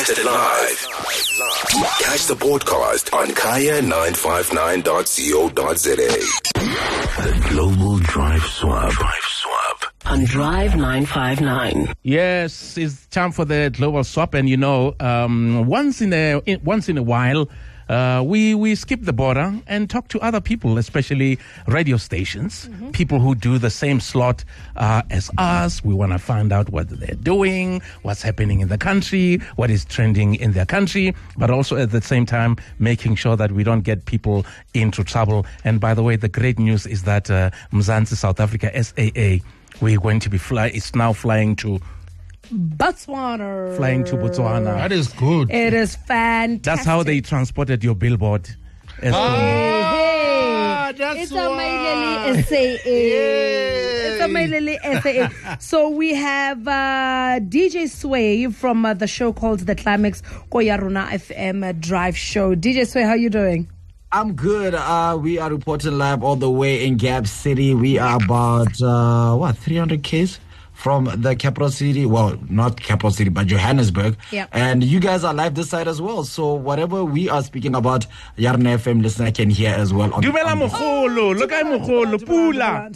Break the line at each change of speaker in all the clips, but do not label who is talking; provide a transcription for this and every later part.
Broadcasted live. Catch the podcast on kaya959.co.za. The Global Drive Swap. On Drive 959.
Yes, it's time for the Global Swap, and once in a while, we skip the border and talk to other people, especially radio stations, people who do the same slot as us. We want to find out what they're doing, what's happening in the country, what is trending in their country, but also at the same time making sure that we don't get people into trouble. And by the way, the great news is that Mzansi South Africa, SAA, we're going to be it's now flying to
Botswana.
That
is good.
It is fantastic.
That's how they transported your billboard.
It's
that's
a Maileli SAA. It's a Maileli SAA. So we have DJ Sway from the show called The Climax, Koyaruna FM Drive Show. DJ Sway, how you doing?
I'm good. We are reporting live all the way in Gap City. We are about 300 Ks from the capital city. Well, not capital city, but Johannesburg.
Yep.
And you guys are live this side as well. So whatever we are speaking about, Yarna FM listener can hear as well.
Dumela Mogolo. Look at Mogolo. Pula.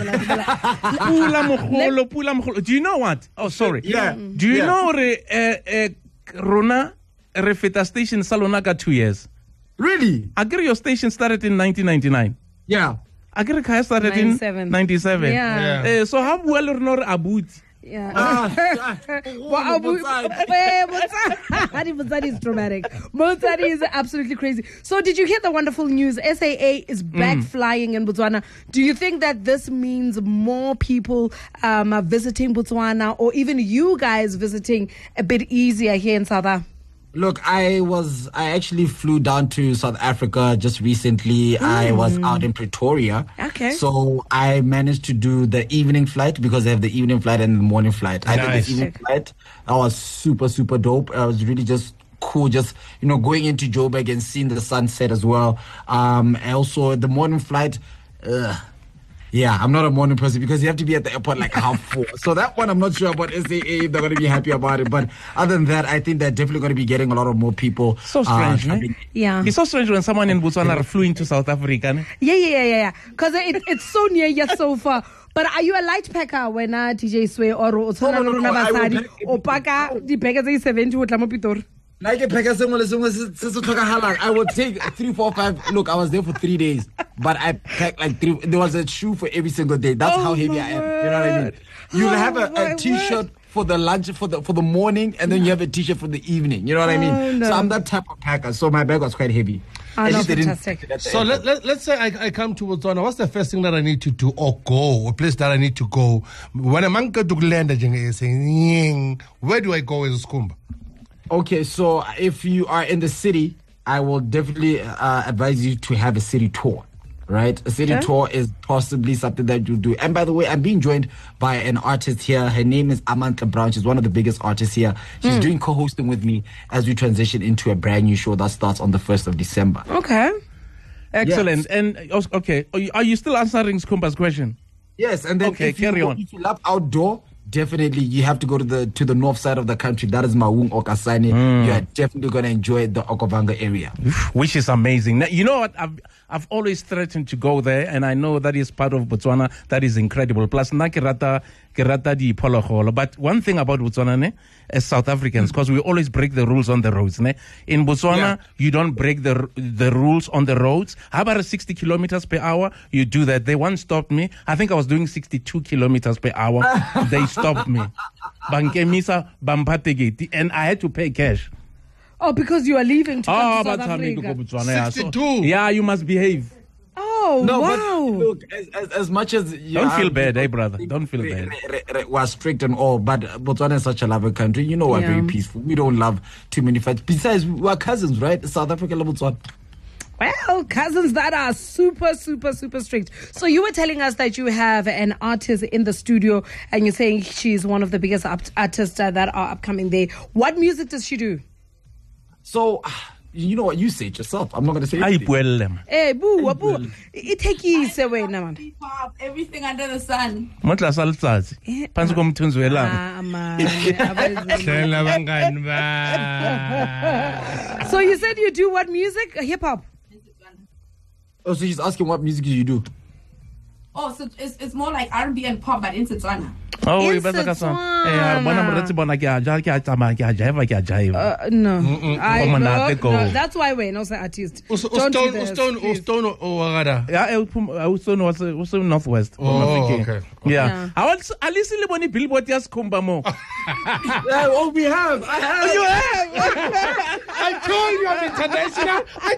Pula Mogolo. Do you know what? Oh, sorry.
Yeah.
Do you know Rona Refeta Station Salonaka 2 years?
Really?
I agree your station started in 1999.
Yeah.
I agree Kaya started 97. in 97.
Yeah.
So how well or not Abut?
Yeah. Mozart is dramatic. Mozart is absolutely crazy. So did you hear the wonderful news? SAA is back flying in Botswana. Do you think that this means more people are visiting Botswana, or even you guys visiting a bit easier here in South Africa?
Look, I actually flew down to South Africa just recently. I was out in Pretoria.
Okay.
So I managed to do the evening flight because they have the evening flight and the morning flight. I did the evening flight. That was super, super dope. I was really just cool, just, going into Joburg and seeing the sunset as well. And also the morning flight, yeah, I'm not a morning person because you have to be at the airport like 4:30. So that one, I'm not sure about SAA if they're going to be happy about it. But other than that, I think they're definitely going to be getting a lot of more people.
So strange,
Yeah.
It's so strange when someone in Botswana flew into South Africa.
Yeah. Because it's so near yet so far. But are you a light packer when TJ Sway or
No,
or paka the packers 70 with Lamopitor?
I would take 3, 4, 5. Look, I was there for 3 days, but I packed like 3. There was a shoe for every single day. That's how heavy I am. You know what I mean? You'll have a t-shirt for the lunch, for the morning, and then you have a t-shirt for the evening. You know what I mean?
No.
So I'm that type of packer. So my bag was quite heavy.
Fantastic.
So let's say I come to Botswana. What's the first thing that I need to do or go, a place that I need to go? When I'm going to land, where do I go as a Skumba?
Okay, so if you are in the city, I will definitely advise you to have a city tour, right? A city tour is possibly something that you do. And by the way, I'm being joined by an artist here. Her name is Amantla Brown. She's one of the biggest artists here. She's doing co-hosting with me as we transition into a brand new show that starts on the 1st of December.
Okay.
Excellent.
Yes.
And, okay, are you still answering Skumba's question?
Yes, and then
if you
love outdoor, definitely you have to go to the north side of the country. That is Maung Okasani. You are definitely going to enjoy the Okavanga area,
which is amazing. Now, you know what, I've always threatened to go there, and I know that is part of Botswana that is incredible. Plus Kerata di Pologolo. But one thing about Botswana, ne, as South Africans, because we always break the rules on the roads. Ne? In Botswana, you don't break the rules on the roads. How about 60 kilometers per hour? You do that. They once stopped me. I think I was doing 62 kilometers per hour. They stopped me. Bankemisa Bampategeti, and I had to pay cash.
Oh, because you are leaving to come to South Africa.
62.
Yeah, you must behave.
Oh,
no,
wow.
But look, as much as
don't feel bad, brother. Don't feel bad.
We're strict and all, but Botswana is such a loving country. You know, we're very peaceful. We don't love too many fights. Besides, we're cousins, right? South Africa and Botswana.
Well, cousins that are super, super, super strict. So you were telling us that you have an artist in the studio, and you're saying she's one of the biggest artists that are upcoming there. What music does she do?
So, You know what? You say it yourself. I'm not going to say
I
anything.
ipuelle man.
bua. Ithekise wena man.
Pop, everything under the sun.
Mo tlasa letsatsi. Phansi komthunzi welanga.
Man.
Hlela bangani ba.
So you said you do what music? Hip hop.
Oh, so she's asking what music do you do?
Oh, so it's more like R&B and pop, but in Setswana.
Oh,
In
you better ka
Setswana.
bona moretsi bona ke a tsamaya ke a jive.
No.
Monate ko.
No, that's why we're not an artist. Don't do this, please.
Stone or Wagada.
Yeah, was Northwest.
Oh, okay.
Yeah. I want Alice le bone billboard ya Skhumba mo.
Oh, we have. I have.
You have.
I told you I'm international. I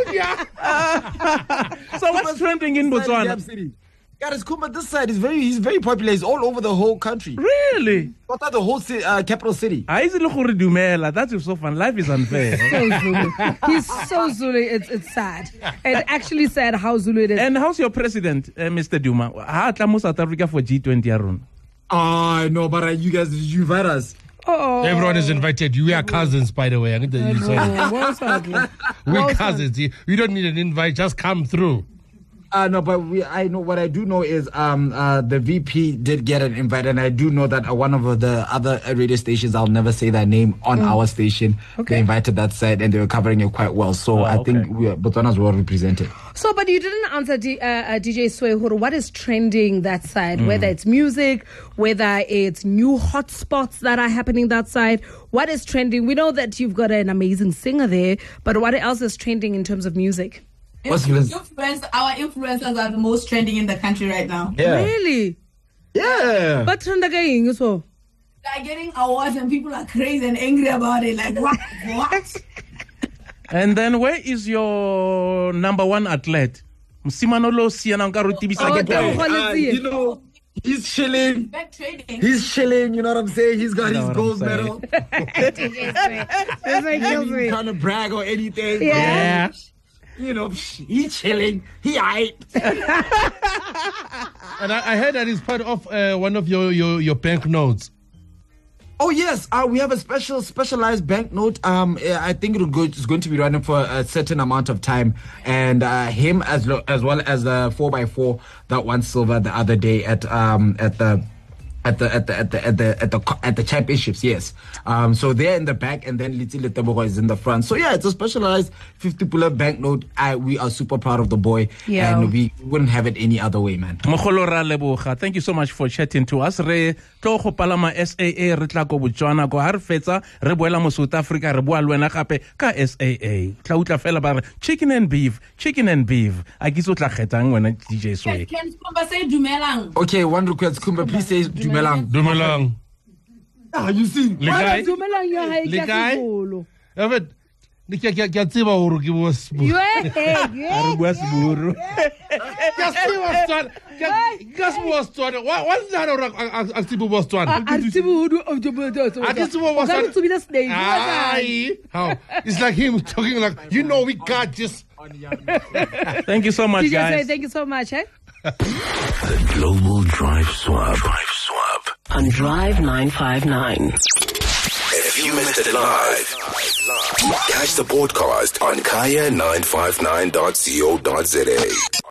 told you.
So what's trending in Botswana?
God, Kumba, this side is he's very popular. He's all over the whole country.
Really?
What are the whole capital city?
I easily dumela. That is so fun. Life is unfair.
So Zulu. He's so Zulu. It's sad. It's actually sad how Zulu it is.
And how's your president, Mr. Duma? How come South Africa for G20 Arun?
I know, but you guys, you invite us.
Oh.
Everyone is invited. We are cousins, by the way. We're cousins. You don't need an invite. Just come through.
No, but I know what I do know is the VP did get an invite, and I do know that one of the other radio stations, I'll never say their name on our station, they invited that side, and they were covering it quite well. So I think Botswana's well represented.
So, but you didn't answer DJ Swehuru. What is trending that side? Whether it's music, whether it's new hotspots that are happening that side. What is trending? We know that you've got an amazing singer there, but what else is trending in terms of music?
Our influencers are the most trending in the country right now.
Yeah.
Really?
Yeah.
But trending so.
They're getting awards and people are crazy and angry about it. Like, what?
And then where is your number one athlete? Msimanolo Siana Ngarutibisa
You know, he's chilling.
Back trading.
He's chilling, you know what I'm saying? He's got his gold medal. He's trying to brag or anything.
Yeah.
You know, he's chilling. He aight.
And I heard that it's part of one of your bank notes.
Oh yes, we have a specialized banknote. I think it's going to be running for a certain amount of time, and him as well as the 4x4 that won silver the other day at the championships, yes. So they're in the back, and then Litsi Letebogo is in the front. So yeah, it's a specialized 50-puller banknote. We are super proud of the boy, and we wouldn't have it any other way, man.
Thank you so much for chatting to us. Re tlo go palama SAA re tla go Botswana go ha re fetsa re boela mo South Africa re bua le wena gape ka SAA. Tla utla fela ba re chicken and beef. A ke tso tla kgetsang wena DJ Sway.
Can Kumba say dumelang?
Okay, one request, Kumba, please say Dumelang.
Ah,
you see?
Lekai. Ke tseba hore ke bo Siburu. Gas was Tswana. What's that or Aksibu was Tswana? How? It's like him talking like, you know, we got just.
Thank you so much, guys.
Thank you so much.
The Global Drive Swap.
On Drive 959.
If you missed it live, catch the podcast on kaya959.co.za.